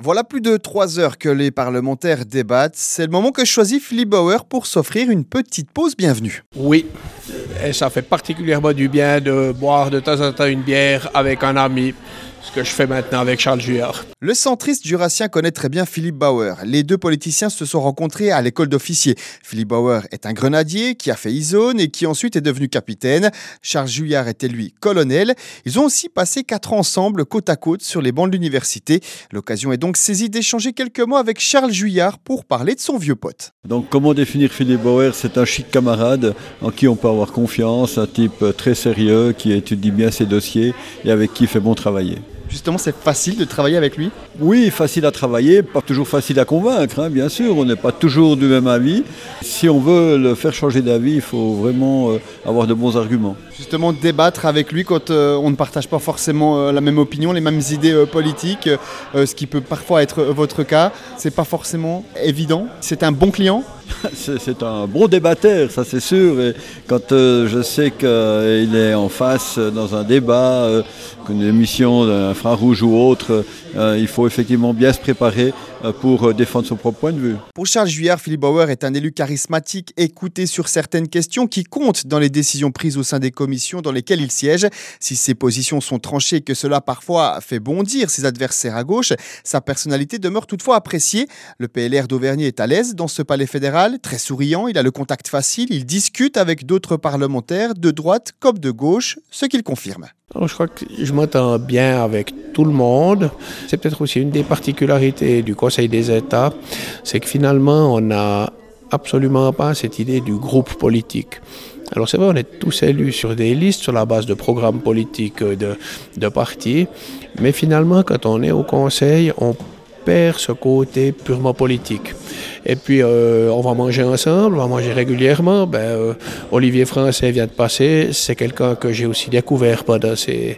Voilà plus de 3 heures que les parlementaires débattent. C'est le moment que choisit Philippe Bauer pour s'offrir une petite pause bienvenue. Oui, et ça fait particulièrement du bien de boire de temps en temps une bière avec un ami, ce que je fais maintenant avec Charles Juillard. Le centriste jurassien connaît très bien Philippe Bauer. Les deux politiciens se sont rencontrés à l'école d'officiers. Philippe Bauer est un grenadier qui a fait Isonne et qui ensuite est devenu capitaine. Charles Juillard était lui colonel. Ils ont aussi passé 4 ans ensemble côte à côte sur les bancs de l'université. L'occasion est donc saisie d'échanger quelques mots avec Charles Juillard pour parler de son vieux pote. Donc comment définir Philippe Bauer? C'est un chic camarade en qui on peut avoir confiance, un type très sérieux qui étudie bien ses dossiers et avec qui il fait bon travailler. Justement, c'est facile de travailler avec lui? Oui, facile à travailler, pas toujours facile à convaincre, bien sûr, on n'est pas toujours du même avis. Si on veut le faire changer d'avis, il faut vraiment avoir de bons arguments. Justement, débattre avec lui quand on ne partage pas forcément la même opinion, les mêmes idées politiques, ce qui peut parfois être votre cas, c'est pas forcément évident. C'est un bon client? C'est un bon débatteur, ça c'est sûr. Et quand je sais qu'il est en face dans un débat, une émission d'un Front Rouge ou autre, il faut effectivement bien se préparer pour défendre son propre point de vue. Pour Charles Juillard, Philippe Bauer est un élu charismatique, écouté sur certaines questions qui comptent dans les décisions prises au sein des commissions dans lesquelles il siège. Si ses positions sont tranchées et que cela parfois fait bondir ses adversaires à gauche, sa personnalité demeure toutefois appréciée. Le PLR d'Auvergne est à l'aise dans ce palais fédéral, très souriant, il a le contact facile, il discute avec d'autres parlementaires de droite comme de gauche, ce qu'il confirme. Alors, je crois que je m'entends bien avec tout le monde. C'est peut-être aussi une des particularités du Conseil des États, c'est que finalement, on n'a absolument pas cette idée du groupe politique. Alors c'est vrai, on est tous élus sur des listes sur la base de programmes politiques de partis, mais finalement, quand on est au Conseil, on perd ce côté purement politique. Et puis, on va manger ensemble, on va manger régulièrement. Olivier Français vient de passer. C'est quelqu'un que j'ai aussi découvert pendant ces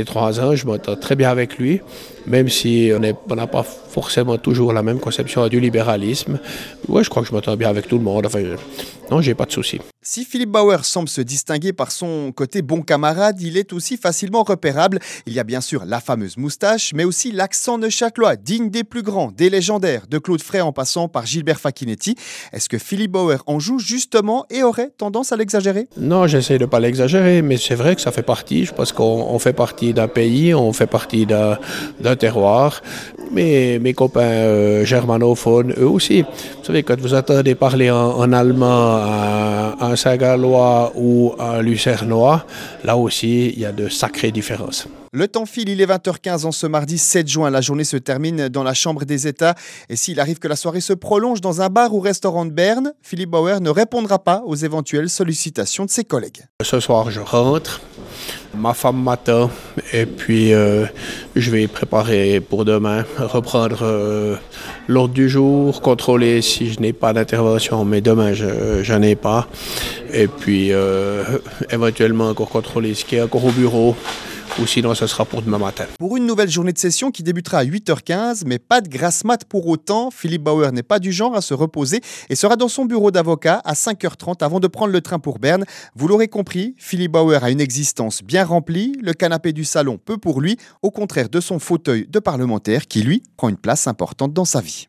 3 ans. Je m'entends très bien avec lui, même si on n'a pas forcément toujours la même conception du libéralisme. Ouais, je crois que je m'entends bien avec tout le monde. Enfin, non, j'ai pas de souci. Si Philippe Bauer semble se distinguer par son côté bon camarade, il est aussi facilement repérable. Il y a bien sûr la fameuse moustache, mais aussi l'accent neuchâtelois, digne des plus grands, des légendaires, de Claude Frey en passant par Gilbert Facchinetti. Est-ce que Philippe Bauer en joue justement et aurait tendance à l'exagérer? Non, j'essaie de ne pas l'exagérer, mais c'est vrai que ça fait partie. Je pense qu'on fait partie d'un pays, on fait partie d'un terroir. Mais mes copains germanophones, eux aussi. Vous savez, quand vous entendez parler en allemand un Saint-Gallois ou un Lucernois, là aussi, il y a de sacrées différences. Le temps file, il est 20h15 en ce mardi 7 juin. La journée se termine dans la Chambre des États. Et s'il arrive que la soirée se prolonge dans un bar ou restaurant de Berne, Philippe Bauer ne répondra pas aux éventuelles sollicitations de ses collègues. Ce soir, je rentre. Ma femme m'attend et puis je vais préparer pour demain, reprendre l'ordre du jour, contrôler si je n'ai pas d'intervention, mais demain je n'en ai pas. Et puis éventuellement encore contrôler ce qui est encore au bureau. Ou sinon, ce sera pour demain matin. Pour une nouvelle journée de session qui débutera à 8h15, mais pas de grasse mat pour autant. Philippe Bauer n'est pas du genre à se reposer et sera dans son bureau d'avocat à 5h30 avant de prendre le train pour Berne. Vous l'aurez compris, Philippe Bauer a une existence bien remplie. Le canapé du salon peu pour lui, au contraire de son fauteuil de parlementaire qui, lui, prend une place importante dans sa vie.